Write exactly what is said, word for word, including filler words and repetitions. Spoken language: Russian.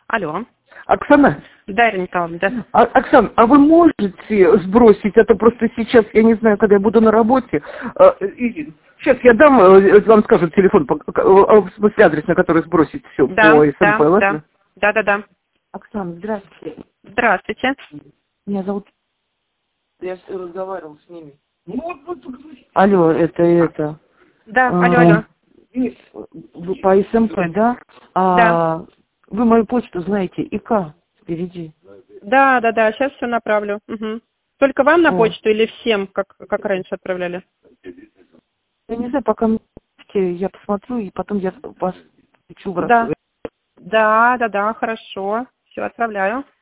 Алло. Оксана? Да, Ирина Николаевна, да. А, Оксана, а вы можете сбросить, это просто сейчас, я не знаю, когда я буду на работе, а, и, сейчас я дам, вам скажут телефон, по, в смысле адрес, на который сбросить все Да, по СМП, да, ладно? да, да, да, да. Оксана, здравствуйте. Здравствуйте. Меня зовут... Я разговаривал с ними. Алло, это, это... Да, а, алло, алло. вы по СМП, да? А, Да. Вы мою почту знаете, ИК впереди. Да, да, да, сейчас все направлю. Угу. Только вам на О. почту или всем, как, как раньше отправляли? Я не знаю, пока я посмотрю, и потом я вас включу в Да. раз. Да, да, да, хорошо. Все, отправляю.